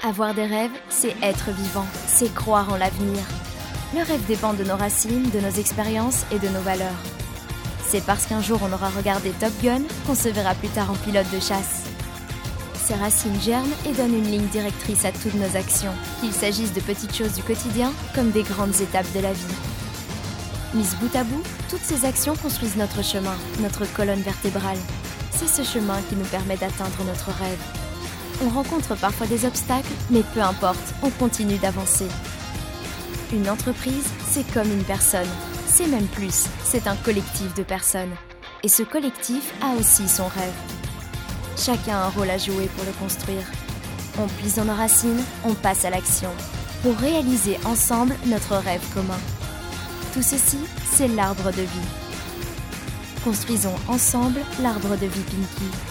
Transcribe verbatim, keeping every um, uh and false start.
Avoir des rêves, c'est être vivant, c'est croire en l'avenir. Le rêve dépend de nos racines, de nos expériences et de nos valeurs. C'est parce qu'un jour on aura regardé Top Gun qu'on se verra plus tard en pilote de chasse. Ces racines germent et donnent une ligne directrice à toutes nos actions, qu'il s'agisse de petites choses du quotidien comme des grandes étapes de la vie. Mises bout à bout, toutes ces actions construisent notre chemin, notre colonne vertébrale. C'est ce chemin qui nous permet d'atteindre notre rêve. On rencontre parfois des obstacles, mais peu importe, on continue d'avancer. Une entreprise, c'est comme une personne. C'est même plus, c'est un collectif de personnes. Et ce collectif a aussi son rêve. Chacun a un rôle à jouer pour le construire. On puise dans nos racines, on passe à l'action, pour réaliser ensemble notre rêve commun. Tout ceci, c'est l'arbre de vie. Construisons ensemble l'arbre de vie Pinky.